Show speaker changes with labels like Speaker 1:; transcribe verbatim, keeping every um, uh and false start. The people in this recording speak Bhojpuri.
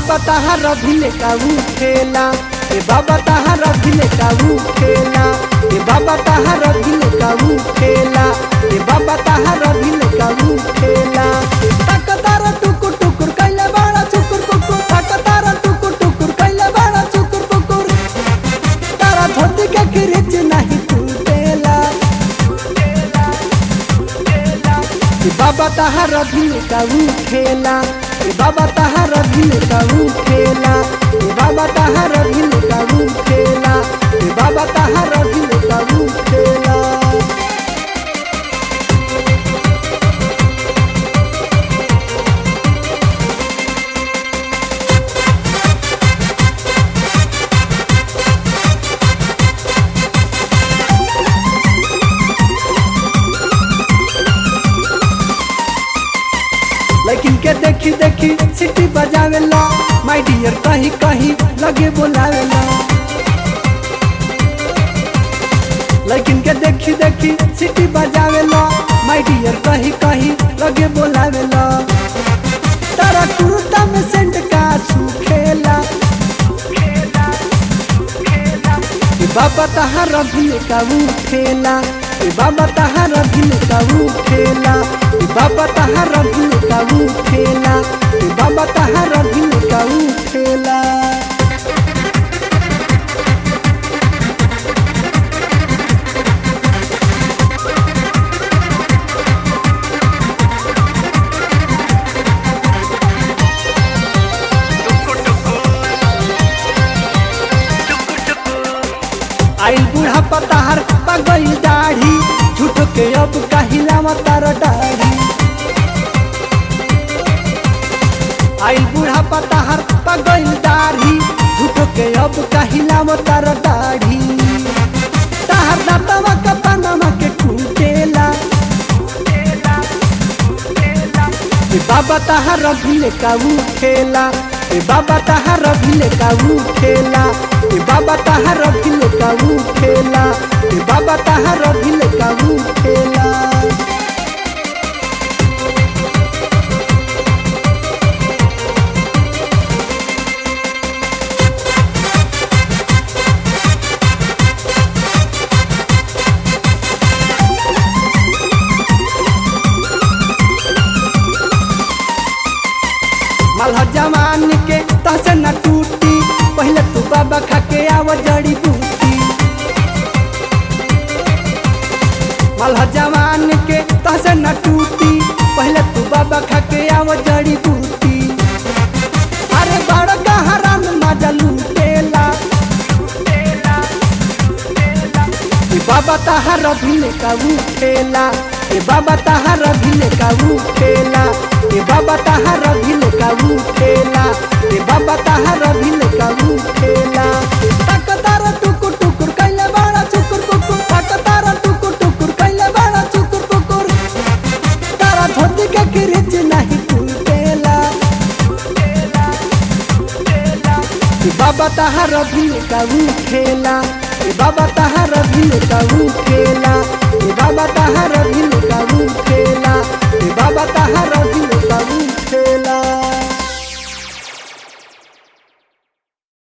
Speaker 1: बाबा तहार भिले काऊ खेला, ए बाबा तहार भिले काऊ खेला, ए बाबा तहार भिले काऊ खेला, ए बाबा तहार भिले काऊ खेला। ताकतार टुकुर टुकुर कैले बाड़ा चुकुर कुकुर, ताकतार टुकुर टुकुर कैले बाड़ा चुकुर कुकुर। तारा धोती के किरिच नहीं टूटेला, ए बाबा तहार भिले काऊ खेला, ए बाबा तहार भिले काऊ खेला, ए बाबा तहार भिले काऊ खेला, ए बाबा तहार भिले काऊ खेला। लेकिन के देखी देखी सिटी बजावेला, माय डियर कहीं कहीं लगे बोलावेला। लेकिन के देखी देखी सिटी बजावेला, माय डियर कहीं कहीं लगे बोलावेला। तारा कुर्ता में सेंट का सूखेला, ए बाबा तहार भिले काऊ खेला, ए बाबा तहार भिले काऊ खेला, ए बाबा तहार भिले काऊ खेला, ए बाबा तहार भिले काऊ खेला। आइल बूढ़ा पताहर पगई दाढ़ी, झूठ के अब कहिलावा तार डाढ़ी। आइल बूढ़ा पताहर पगई दाढ़ी, झूठ के अब कहिलावा तार डाढ़ी। ताहर दातवा का पनमा के टूटेला, ए बाबा तहार भिले काऊ खेला, ए बाबा तहार भिले काऊ खेला, ए बाबा तहार भिले काऊ खेला, ए बाबा तहार भिले काऊ खेला। मालह जवान के तहसे न टूटी, पहले तू बाबा खा के आव जड़ी बूटी। मालह जवान के तहसे न टूटी, पहले तू बाबा खा के आव जड़ी बूटी। अरे बड़ गहरान मजा लूटेला, ए बाबा तहार भिले काऊ खेला, ए बाबा तहार भिले काऊ खेला, ए बाबा तहार भिले काऊ खेला, ए बाबा तहार भिले काऊ खेला। ताकतार टुकुर टुकुर कैले बाड़ा चुकुर कुकुर, ताकतार टुकुर टुकुर कैले बाड़ा चुकुर कुकुर। तारा धोती के किरिच नहीं टूटेला, ए बाबा तहार भिले काऊ खेला, ए बाबा तहार भिले काऊ खेला।